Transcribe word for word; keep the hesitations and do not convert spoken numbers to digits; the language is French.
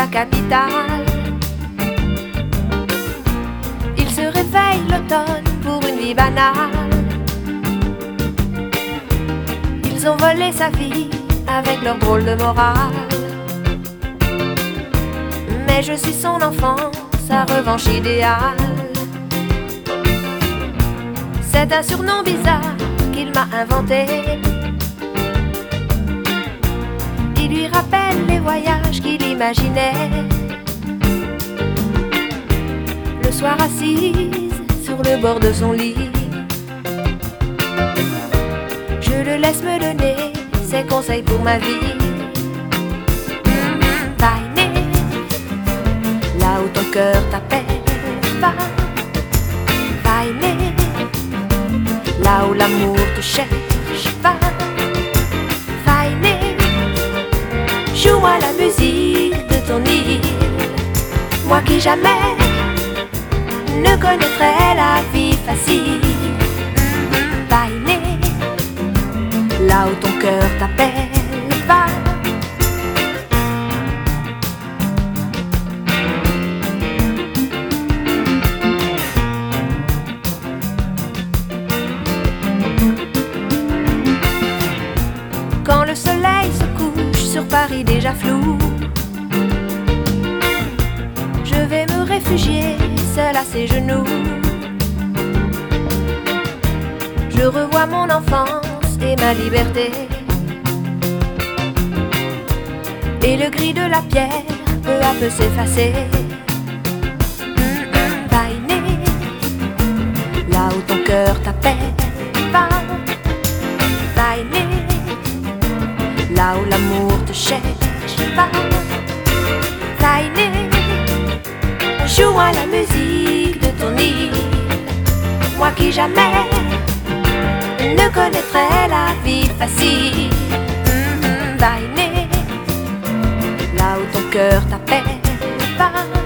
capitale. Il se réveille l'automne pour une vie banale. Ils ont volé sa vie avec leur drôle de morale. Mais je suis son enfant, sa revanche idéale. C'est un surnom bizarre qu'il m'a inventé. Il lui rappelle les voyages qu'il imaginait. Le soir assise sur le bord de son lit, je le laisse me donner ses conseils pour ma vie. Tiny, là où ton cœur t'appelle, va. Tiny, là où l'amour te cherche, va. Tiny, joue à la musique de ton île. Moi qui jamais ne connaîtrais la vie facile. Tiny, là où ton cœur t'appelle, va. Quand le soleil se couche sur Paris déjà flou, je vais me réfugier seul à ses genoux. Je revois mon enfance et ma liberté, et le gris de la pierre peu à peu s'effacer. Tiny, là où ton cœur t'appelle, va. Tiny, là où l'amour te cherche, va. Tiny, joue à la musique de ton île. Moi qui jamais ne connaîtrais la vie facile. Tiny, là où ton cœur t'appelle, va.